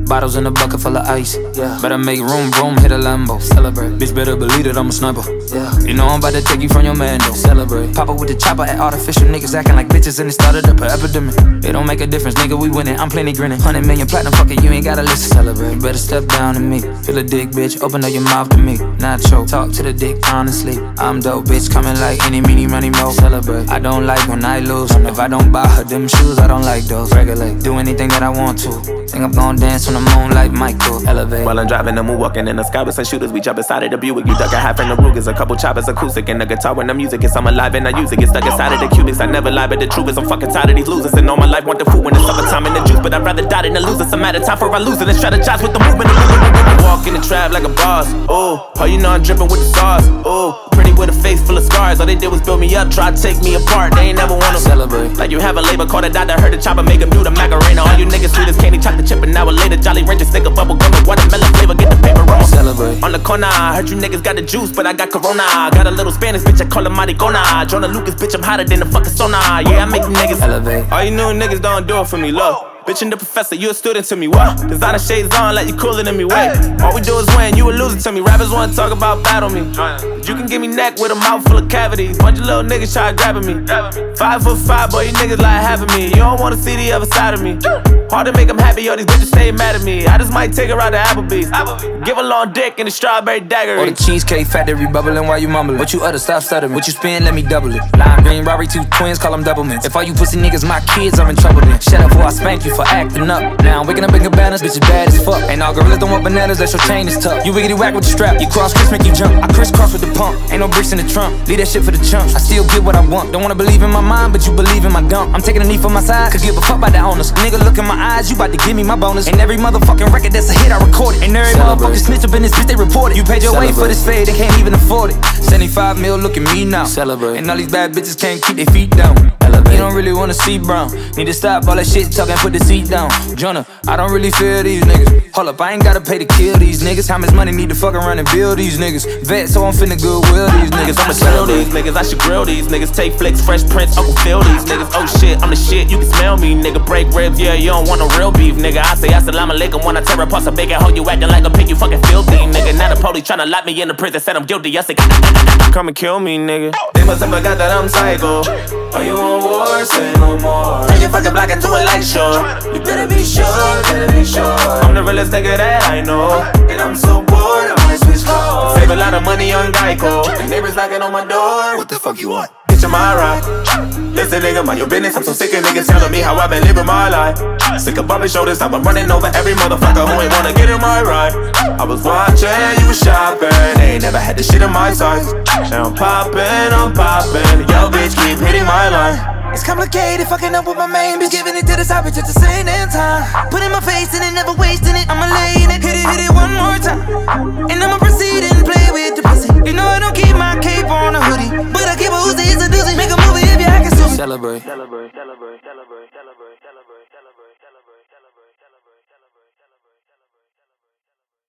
Bottles in a bucket full of ice. Yeah. Better make room, hit a Lambo. Celebrate. Bitch, better believe that I'm a sniper. Yeah. You know I'm about to take you from your man, though. Celebrate. Pop up with the chopper at artificial niggas acting like bitches and it started up an epidemic. It don't make a difference, nigga, we winning. I'm plenty grinning. 100 million platinum, fuck it, you ain't gotta listen. Celebrate. You better step down to me. Feel a dick, bitch, open up your mouth to me. Nacho, talk to the dick, honestly. I'm dope, bitch, coming like any, meeny, money, mo. Celebrate. I don't like when I lose. If I don't buy her them shoes, I don't like those. Regulate. Do anything that I want to. Think I'm gon' dance on the moon like Michael. Elevate. While I'm driving, I'm walking in the sky with some shooters. We jump inside of the Buick. You duck a half in the Rugers. A couple choppers, acoustic, and the guitar when the music is. I'm alive and I use it. Get stuck inside of the cubics. I never lie, but the truth is I'm fucking tired of these losers. And all my life want the food when it's summertime in the juice. But I'd rather die than lose it. Some matter time for I lose it and strategize with the movement. I walk in the trap like a boss. Oh, you know I'm dripping with the sauce. Oh, pretty with a face full of scars. All they did was build me up, try to take me apart. They ain't never wanna celebrate. Like you have a labor, call the doctor, heard the chopper, make him do the Macarena. All you niggas sweet as candy, chocolate chip, an hour later, Jolly Rancher, stick a bubble gum and watermelon flavor, get the paper roll. Celebrate. On the corner, I heard you niggas got the juice, but I got Corona. Got a little Spanish bitch, I call her Maricona. Jonah Lucas, bitch, I'm hotter than the fucking sauna. Yeah, I make you niggas elevate. All you new niggas don't do it for me, look. Bitch and the professor, you a student to me, what? Designer shades on like you cooler than me, wait. All we do is win, you a loser to me. Rappers wanna talk about battle me. You can give me neck with a mouth full of cavities. Bunch of little niggas try grabbing me. 5'5", boy, you niggas like having me. You don't wanna see the other side of me. Hard to make them happy, all these bitches stay mad at me. I just might take her out to Applebee's. Give a long dick and a strawberry dagger. Or the cheesecake factory bubbling while you mumbling. What you utter, stop stuttering. What you spin, let me double it. Lime green, Robbery, two twins, call them double mints. If all you pussy niggas my kids, I'm in trouble then. Shut up before I spank you for acting up. Now I'm waking up in cabanas, bitch is bad as fuck. Ain't all gorillas don't want bananas, that's your chain is tough. You wiggity whack with the strap, you cross Chris, make you jump. I crisscross with the pump, ain't no bricks in the trunk. Leave that shit for the chumps, I still get what I want. Don't wanna believe in my mind, but you believe in my dump. I'm taking a knee for my side, could give a fuck about the owners. Nigga look in my eyes, you bout to give me my bonus. And every motherfucking record that's a hit, I record it. And every motherfucking snitch up in this bitch, they report it. You paid your way for this fade, they can't even afford it. 75 mil, look at me now. Celebrate. And all these bad bitches can't keep their feet down. Elevate. You don't really wanna see brown. Need to stop all that shit talking, put the seat down. Jonah, I don't really feel these niggas. Hold up, I ain't gotta pay to kill these niggas. How much money need to fuck around and build these niggas? Vet, so I'm finna goodwill these niggas. I'ma tell these niggas, I should grill these niggas. Take flicks, Fresh Prince, Uncle Phil these niggas. Oh shit, I'm the shit, you can smell me, nigga. Break ribs, yeah, you don't want no real beef, nigga. I say assalamu alaikum when I tear apart some bacon. Hoe, you acting like a pig, you fucking filthy, nigga. Now the police tryna lock me in the prison, said I'm guilty. I say, come and kill me, nigga. They must have forgot that I'm psycho. Are you on war? Say no more. Turn your fucking block into a light show. You better be sure, better be sure. I'm the realest nigga that I know. And I'm so bored, I might switch clothes. Save a lot of money on Geico. The neighbors knocking on my door. What the fuck you want? Picture my ride. Listen, nigga, mind your business. I'm so sick of niggas telling me how I've been living my life. Sick of bumping shoulders, I've been running over every motherfucker who ain't wanna get in my ride. I was watching, you was shopping. They ain't never had this shit in my size. Now I'm popping. Yo, bitch, keep hitting my line. It's complicated, fucking up with my main bitch. Giving it to the side bitch at the same damn time. Putting my face in it, never wasting it. I'ma lay in it, hit it one more time. And I'ma proceed and play with the pussy. You know I don't keep my cape on a hoodie, but I keep a Uzi, it's a doozy. Make a movie if you act a suit. Celebrate.